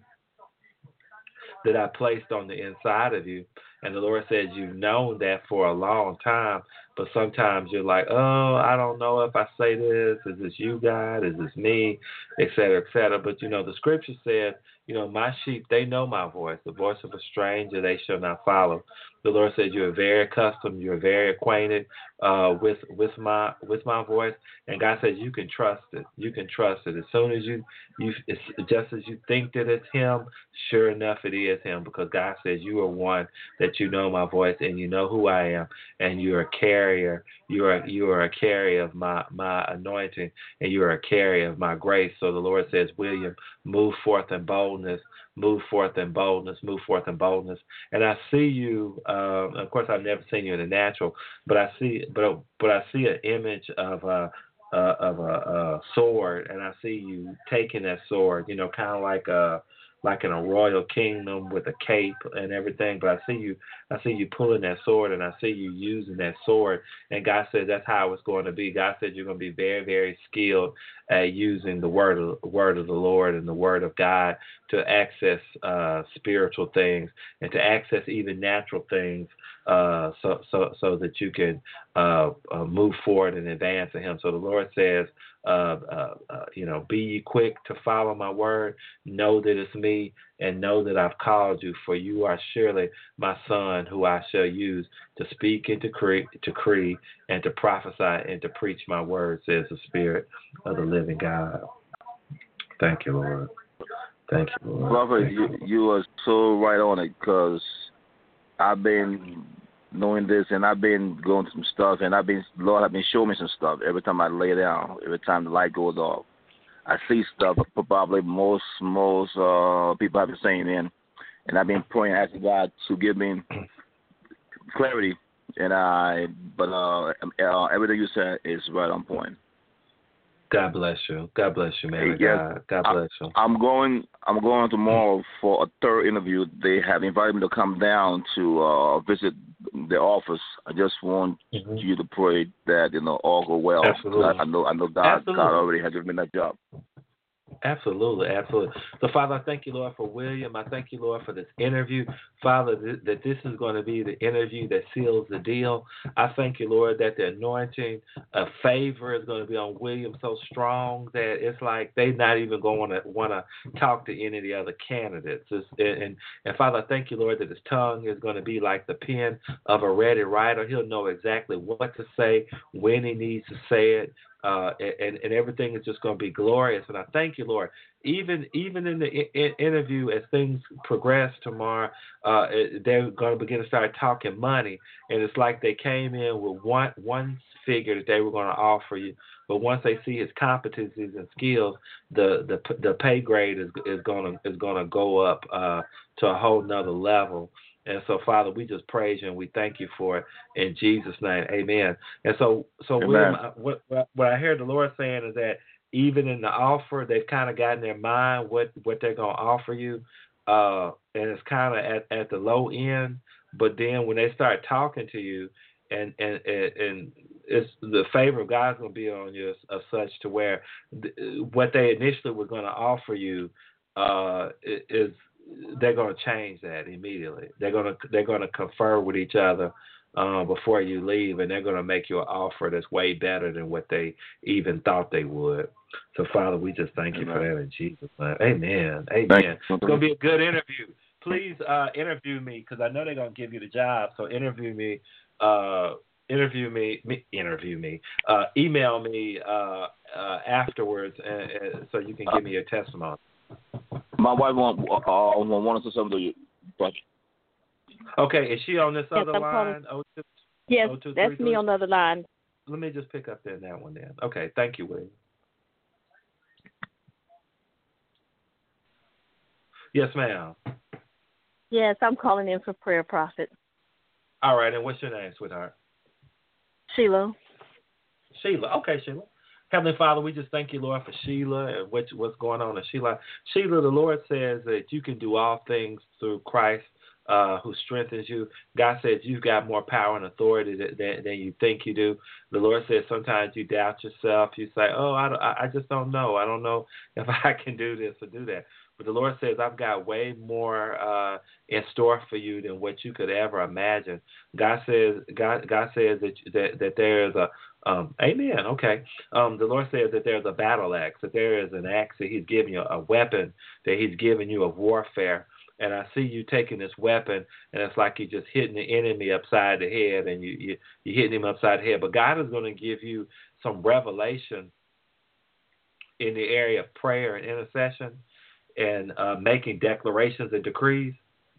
that I placed on the inside of you. And the Lord says you've known that for a long time, but sometimes you're like, oh, I don't know if I say this. Is this you, God? Is this me? Et cetera, et cetera. But, you know, the scripture says, you know, my sheep, they know my voice. The voice of a stranger they shall not follow. The Lord says you're very accustomed, you're very acquainted uh, with with my with my voice, and God says you can trust it. You can trust it. As soon as you you it's just as you think that it's Him, sure enough it is Him, because God says you are one that you know my voice and you know who I am, and you're a carrier. You are you are a carrier of my my anointing, and you are a carrier of my grace. So the Lord says, William, move forth in boldness. Move forth in boldness, move forth in boldness. And I see you, um, of course, I've never seen you in the natural, but I see, but but I see an image of a, uh, of a, a sword, and I see you taking that sword, you know, kind of like a, like in a royal kingdom with a cape and everything. But I see you, I see you pulling that sword, and I see you using that sword. And God said that's how it's going to be. God said you're going to be very, very skilled at using the word of word of the Lord and the word of God to access uh, spiritual things and to access even natural things, uh, so so so that you can uh, uh, move forward and advance in Him. So the Lord says, uh, uh, uh, you know, be ye quick to follow my word. Know that it's me, and know that I've called you. For you are surely my son, who I shall use to speak and to decree, to decree and to prophesy and to preach my word, says the Spirit of the living God. Thank you, Lord. Thank you, Lord. Prophet, Thank you, you. you are so right on it, because I've been knowing this, and I've been going through some stuff, and I've been, Lord, I've been showing me some stuff every time I lay down, every time the light goes off. I see stuff probably most most uh, people have been saying in, and I've been praying, asking God to give me clarity, and I, but uh, uh, everything you said is right on point. God bless you. God bless you, man. Yes, God. God bless you. I'm going. I'm going tomorrow for a third interview. They have invited me to come down to uh, visit the office. I just want mm-hmm. you to pray that you know all go well. Absolutely. I, I know. I know God. Absolutely. God already has given me that job. Absolutely, absolutely. So, Father, I thank you, Lord, for William. I thank you, Lord, for this interview. Father, th- that this is going to be the interview that seals the deal. I thank you, Lord, that the anointing of favor is going to be on William so strong that it's like they're not even going to want to talk to any of the other candidates. It's, and, and, Father, I thank you, Lord, that his tongue is going to be like the pen of a ready writer. He'll know exactly what to say, when he needs to say it. Uh, and, and everything is just going to be glorious. And I thank you, Lord. Even even in the I- interview, as things progress tomorrow, uh, they're going to begin to start talking money. And it's like they came in with one one figure that they were going to offer you. But once they see his competencies and skills, the the the pay grade is is going to is going to go up uh, to a whole nother level. And so, Father, we just praise you and we thank you for it in Jesus' name. Amen. And so, so William, what, what I hear the Lord saying is that even in the offer, they've kind of got in their mind what, what they're going to offer you. Uh, and it's kind of at, at the low end, But then when they start talking to you, and and and, and it's the favor of God's going to be on you of such to where th- what they initially were going to offer you uh, is they're going to change that immediately. They're going to they're going to confer with each other uh, before you leave, and they're going to make you an offer that's way better than what they even thought they would. So, Father, we just thank you Amen. for that in Jesus' name. Amen. Amen. It's going to be a good interview. Please uh, interview me because I know they're going to give you the job. So interview me. Uh, interview me, me. Interview me. Uh, email me uh, uh, afterwards, and, and so you can give me your testimony. My wife want uh, want us to something to you, but okay, is she on this Yes, other I'm line? Oh, two, Yes, oh, two, that's three, me three? on the other line. Let me just pick up there that one then. Okay, thank you, William. Yes, ma'am. Yes, I'm calling in for prayer, Prophet. All right, and what's your name, sweetheart? Sheila. Sheila. Okay, Sheila. Heavenly Father, we just thank you, Lord, for Sheila and what, what's going on in Sheila. Sheila, the Lord says that you can do all things through Christ uh, who strengthens you. God says you've got more power and authority than, than, than you think you do. The Lord says sometimes you doubt yourself. You say, oh, I, don't, I just don't know. I don't know if I can do this or do that. But the Lord says, I've got way more uh, in store for you than what you could ever imagine. God says, God, God says that that, that there is a um, amen. Okay. Um, the Lord says that there's a battle axe, that there is an axe that He's giving you, a weapon that He's giving you of warfare. And I see you taking this weapon, and it's like you're just hitting the enemy upside the head, and you, you you're hitting him upside the head. But God is going to give you some revelation in the area of prayer and intercession, and uh, making declarations and decrees.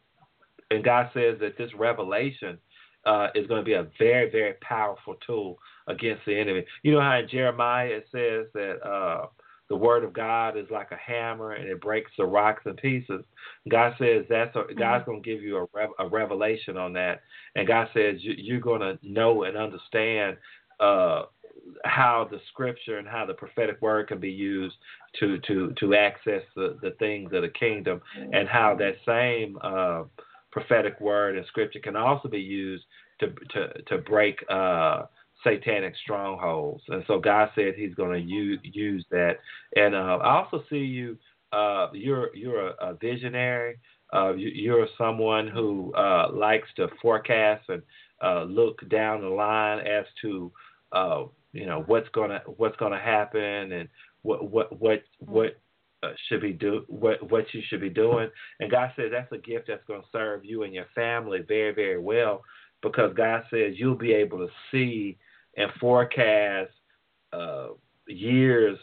And God says that this revelation uh, is going to be a very, very powerful tool against the enemy. You know how in Jeremiah it says that uh, the word of God is like a hammer and it breaks the rocks in pieces. God says that's a, God's going to give you a, rev, a revelation on that. And God says you, you're going to know and understand uh, how the scripture and how the prophetic word can be used to to to access the, the things of the kingdom, and how that same uh, prophetic word and scripture can also be used to to to break uh, satanic strongholds. And so God said He's going to use use that. And uh, I also see you. Uh, you're you're a, a visionary. Uh, you, you're someone who uh, likes to forecast and uh, look down the line as to uh, you know what's gonna what's gonna happen and what what what what uh, should be do what what you should be doing. And God says that's a gift that's going to serve you and your family very, very well, because God says you'll be able to see and forecast uh, years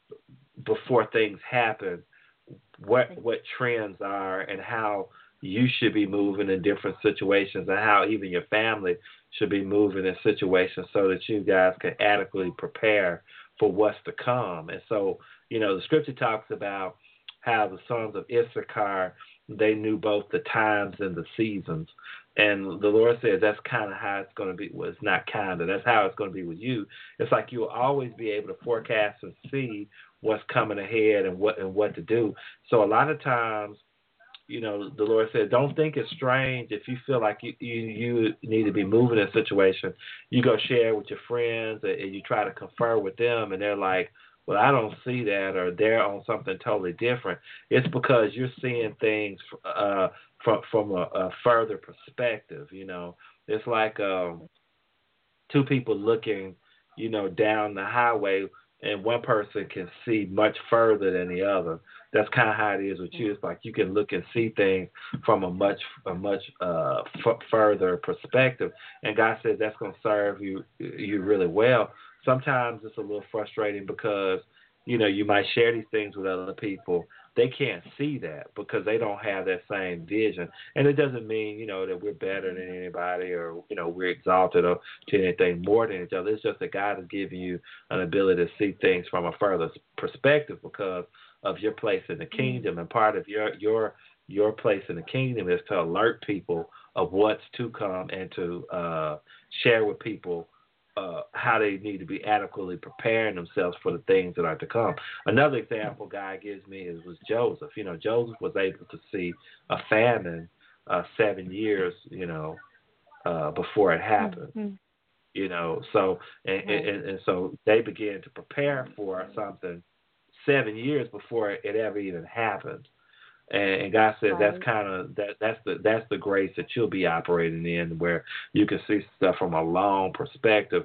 before things happen what what trends are and how you should be moving in different situations, and how even your family should be moving in situations, so that you guys can adequately prepare for what's to come. And so, you know, the scripture talks about how the sons of Issachar, they knew both the times and the seasons. And the Lord says that's kind of how it's going to be. Well, it's not kind of. That's how it's going to be with you. It's like you'll always be able to forecast and see what's coming ahead and what and what to do. So a lot of times, you know, the Lord said, don't think it's strange if you feel like you, you, you need to be moving in a situation. You go share with your friends and you try to confer with them, and they're like, well, I don't see that, or they're on something totally different. It's because you're seeing things uh, from from a, a further perspective. You know, it's like um, two people looking, you know, down the highway, and one person can see much further than the other. That's kind of how it is with you. It's like you can look and see things from a much a much uh, f- further perspective. And God says that's going to serve you you really well. Sometimes it's a little frustrating because, you know, you might share these things with other people. They can't see that because they don't have that same vision. And it doesn't mean, you know, that we're better than anybody, or, you know, we're exalted or to anything more than each other. It's just that God has given you an ability to see things from a further perspective because of your place in the kingdom. And part of your your your place in the kingdom is to alert people of what's to come, and to uh, share with people Uh, how they need to be adequately preparing themselves for the things that are to come. Another example God gives me is was Joseph. You know, Joseph was able to see a famine uh, seven years, you know, uh, before it happened. Mm-hmm. You know, so and, Right. and, and so they began to prepare for something seven years before it ever even happened. And, and God says Right. that's kind of that that's the that's the grace that you'll be operating in, where you can see stuff from a long perspective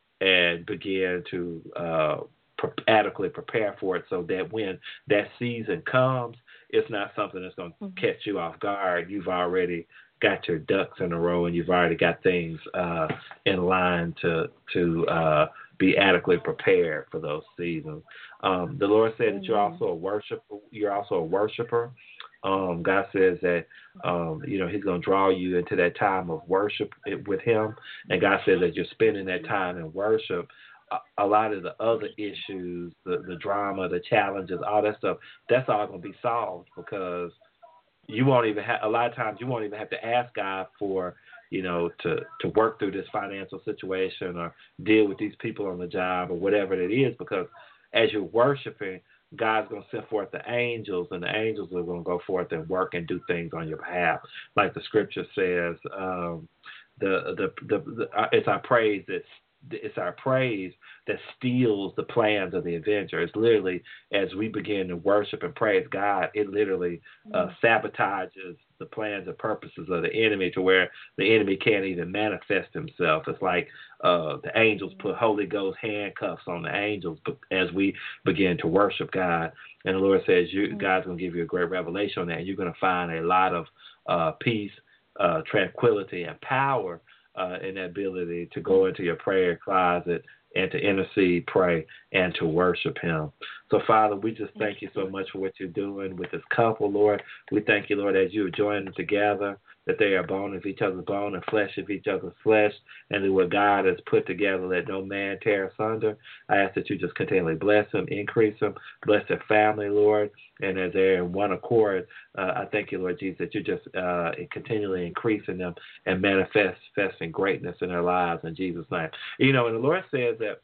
and begin to uh, pre- adequately prepare for it, so that when that season comes, it's not something that's going to Mm-hmm. catch you off guard. You've already got your ducks in a row, and you've already got things uh, in line to to uh, be adequately prepared for those seasons. Um, the Lord said that you're also a worshiper. You're also a worshiper. Um, God says that um, you know He's going to draw you into that time of worship with Him, and God says that you're spending that time in worship. A, a lot of the other issues, the the drama, the challenges, all that stuff, that's all going to be solved, because you won't even have, a lot of times you won't even have to ask God for, you know, to, to work through this financial situation or deal with these people on the job or whatever it is, because as you're worshiping, God's going to send forth the angels, and the angels are going to go forth and work and do things on your behalf. Like the scripture says, um, the, the, the, the, it's our praise that's it's our praise that steals the plans of the avenger. It's literally, as we begin to worship and praise God, it literally uh, sabotages the plans and purposes of the enemy, to where the enemy can't even manifest himself. It's like uh, the angels put Holy Ghost handcuffs on the angels as we begin to worship God. And the Lord says, you, God's going to give you a great revelation on that, and you're going to find a lot of uh, peace, uh, tranquility, and power Uh, and the ability to go into your prayer closet and to intercede, pray, and to worship Him. So, Father, we just thank you so much for what you're doing with this couple, Lord. We thank you, Lord, as you are joining them together, that they are bone of each other's bone and flesh of each other's flesh, and that what God has put together, let no man tear asunder. I ask that you just continually bless them, increase them, bless their family, Lord, and as they're in one accord, uh, I thank you, Lord Jesus, that you're just uh, continually increasing them and manifesting greatness in their lives in Jesus' name. You know, and the Lord says that,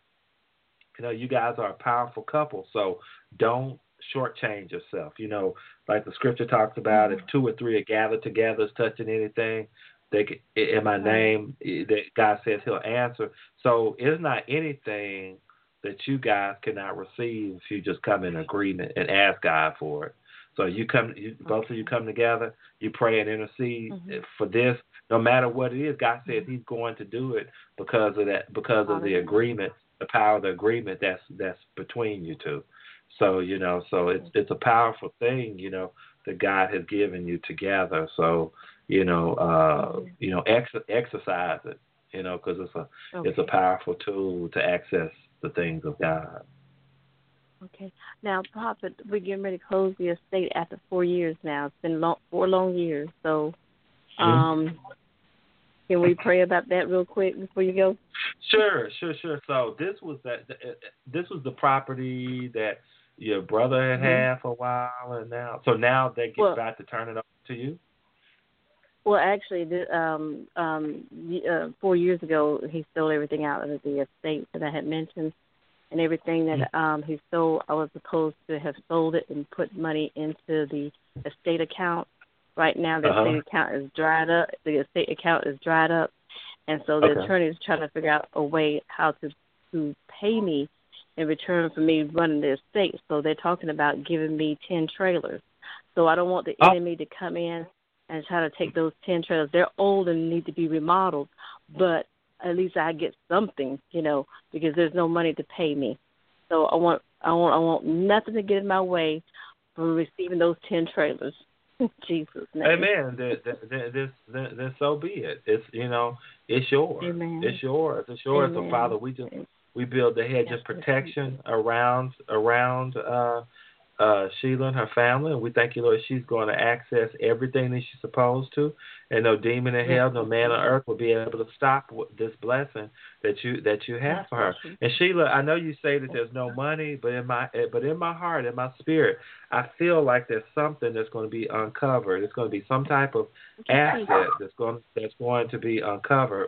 you know, you guys are a powerful couple, so don't shortchange yourself. You know, like the scripture talks about, mm-hmm. if two or three are gathered together touching anything, they can, in my name, that God says He'll answer. So it's not anything that you guys cannot receive if you just come in agreement and ask God for it. So you come, you, both of you come together, you pray and intercede mm-hmm. for this. No matter what it is, God says He's going to do it because of that, because of the agreement, the power of the agreement that's that's between you two. So you know, so it's it's a powerful thing, you know, that God has given you together. So you know, uh, you know, ex- exercise it, you know, because it's a okay. it's a powerful tool to access the things of God. Okay. Now, Prophet, we're getting ready to close the estate after four years now. It's been long, four long years. So, um, mm-hmm. can we pray about that real quick before you go? Sure, sure, sure. So this was that. This was the property that your brother had mm-hmm. had for a while, and now, so now they get well, about to turn it over to you. Well, actually, the, um, um, uh, four years ago, he stole everything out of the estate that I had mentioned. And everything that um, he stole, I was supposed to have sold it and put money into the estate account. Right now, the uh-huh. estate account is dried up. The estate account is dried up, and so the okay. attorney is trying to figure out a way how to to pay me in return for me running the estate. So they're talking about giving me ten trailers. So I don't want the oh. enemy to come in and try to take those ten trailers. They're old and need to be remodeled, but at least I get something, you know, because there's no money to pay me. So I want, I want, I want nothing to get in my way from receiving those ten trailers. Jesus' name. Amen. Then, then, then, then so be it. It's you know, it's yours. Amen. It's yours. It's yours. Amen. So Father, we just we build the hedge of protection around around uh, uh, Sheila and her family, and we thank you, Lord. She's going to access everything that she's supposed to, and no demon in hell, no man on earth will be able to stop this blessing that you that you have for her. And Sheila, I know you say that there's no money, but in my but in my heart, in my spirit, I feel like there's something that's going to be uncovered. It's going to be some type of asset that's going that's going to be uncovered.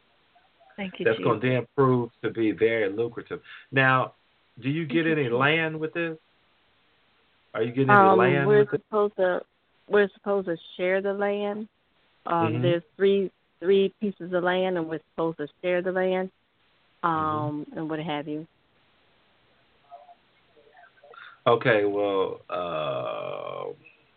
Thank you. That's Jesus. going to then prove to be very lucrative. Now, do you get any land with this? Are you getting any um, land? We're with supposed it? to we're supposed to share the land, um, Mhm. there's three three pieces of land, and we're supposed to share the land, um, Mhm. and what have you. Okay, well, uh,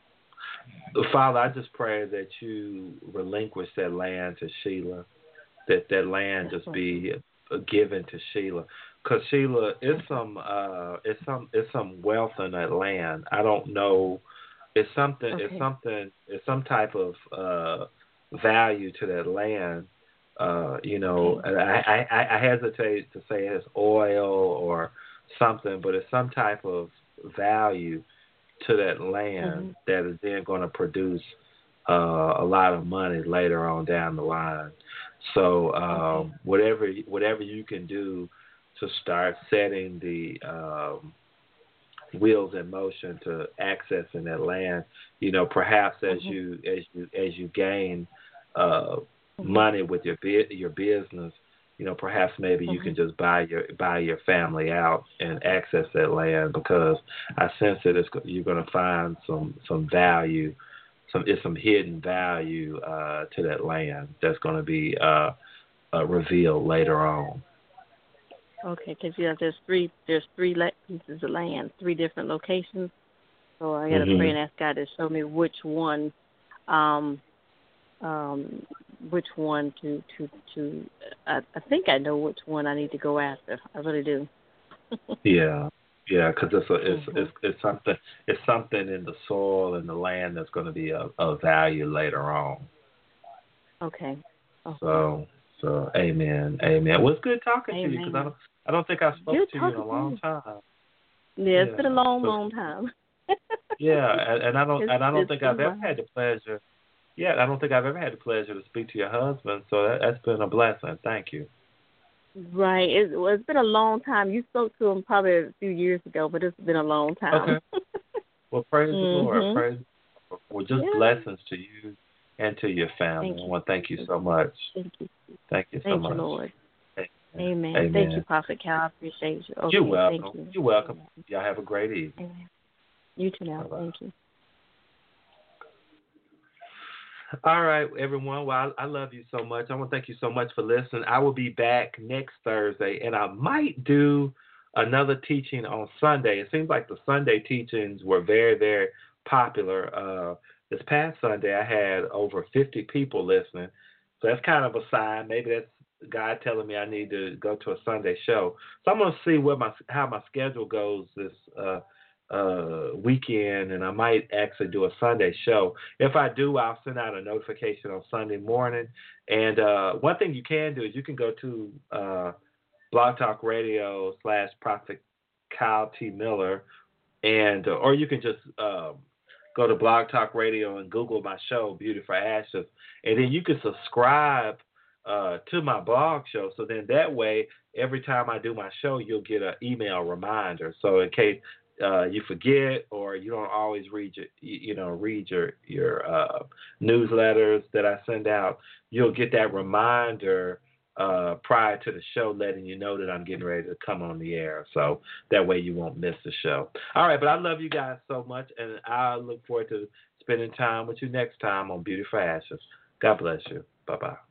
Father, I just pray that you relinquish that land to Sheila, that that land Yes, just Lord. be given to Sheila, because Sheila, it's some, uh, it's some, it's some wealth in that land. I don't know. It's something. It's Okay. something. It's some type of uh, value to that land. Uh, you know, Okay. and I, I, I hesitate to say it's oil or something, but it's some type of value to that land Mhm. that is then going to produce uh, a lot of money later on down the line. So Okay. um, whatever whatever you can do to start setting the um, wheels in motion to accessing that land, you know, perhaps as Mhm. you as you as you gain uh, Mhm. money with your bu- your business, you know, perhaps maybe you can Mhm. just buy your buy your family out and access that land, because I sense that it's, you're going to find some some value, some it's some hidden value uh, to that land that's going to be uh, uh, revealed later on. Okay, because yeah, there's three there's three la- pieces of land, three different locations. So I got to pray Hmm. and ask God to show me which one, um, um, which one to to to. I, I think I know which one I need to go after. I really do. Yeah, yeah, because it's a, it's Mhm. it's it's something it's something in the soil and the land that's going to be of, of value later on. Okay. Okay. So so amen, amen. Well, it's good talking to you, because I Amen. don't I don't think I've spoken Good to you in talking a to long you. time. Yeah, it's been a Yeah, long, so long time. yeah, and, and I don't it's and I don't it's think been I've a ever while. had the pleasure. Yeah, I don't think I've ever had the pleasure to speak to your husband. So that, that's been a blessing. Thank you. Right. It, well, it's been a long time. You spoke to him probably a few years ago, but it's been a long time. Okay. Well, praise the Lord. Mhm. Praise. Well, just Yeah. blessings to you and to your family. Thank I you. want to thank you Thank so much. thank you. Thank you so Thank you, much. Lord. Amen. Amen. Thank you, Amen. Prophet Cal. I appreciate you. You're Okay. Thank welcome. you. You're welcome. Amen. Y'all have a great evening. Amen. You too now. Bye-bye. Thank you. All right, everyone. Well, I, I love you so much. I want to thank you so much for listening. I will be back next Thursday, and I might do another teaching on Sunday. It seems like the Sunday teachings were very, very popular. Uh, this past Sunday, I had over fifty people listening. So that's kind of a sign. Maybe that's God telling me I need to go to a Sunday show. So I'm going to see what my how my schedule goes this uh, uh, weekend, and I might actually do a Sunday show. If I do, I'll send out a notification on Sunday morning. And uh, one thing you can do is you can go to uh, Blog Talk Radio slash Prophet Kyle T. Miller, and uh, or you can just um, go to Blog Talk Radio and Google my show, Beauty for Ashes, and then you can subscribe uh, to my blog show. So then that way, every time I do my show, you'll get an email reminder. So in case uh, you forget or you don't always read your, you know, read your your uh, newsletters that I send out, you'll get that reminder uh, prior to the show, letting you know that I'm getting ready to come on the air. So that way you won't miss the show. All right, but I love you guys so much, and I look forward to spending time with you next time on Beauty for Ashes. God bless you. Bye-bye.